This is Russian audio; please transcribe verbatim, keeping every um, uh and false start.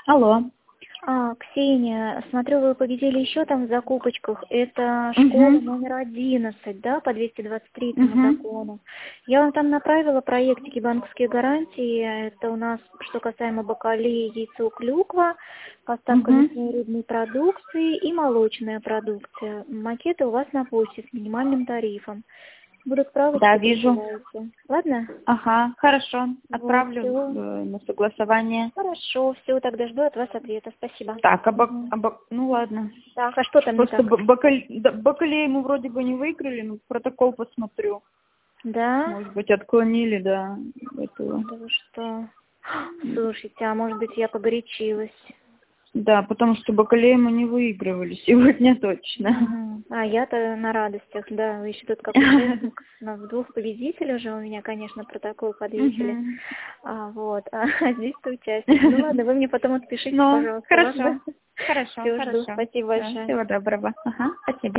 Алло. А, Ксения, смотрю, вы победили еще там в закупочках. Это школа Угу. номер одиннадцать, да, по двести двадцать третьему Угу. закону. Я вам там направила проектики банковские гарантии. Это у нас, что касаемо бакалеи, яйцо, клюква, поставка Угу. мясной и рыбной продукции и молочная продукция. Макеты у вас на почте с минимальным тарифом. Будут справочки, Да, вижу. присылайте. Ладно? Ага, хорошо. Вот, Отправлю всё. э, на согласование. Хорошо, все, тогда жду от вас ответа. Спасибо. Так, а бак... Мгм. а бак- ну ладно. Так, а что там не Просто так? б- бакаль... да, бакалею мы вроде бы не выиграли, но протокол посмотрю. Да? Может быть, отклонили, да, этого. Да вы что? Слушайте, а может быть, я погорячилась? Да, потому что бакалею мы не выигрывали сегодня точно. Мгм. А я-то на радостях, да, вы еще тут как участник. У нас двух победителей уже у меня, конечно, протокол подвесили. Мгм. А, вот, а здесь-то участник. Ну ладно, вы мне потом отпишите, Ну, пожалуйста, ладно? хорошо. Хорошо, Все, жду. хорошо. Спасибо большое. Всего доброго. Ага, спасибо.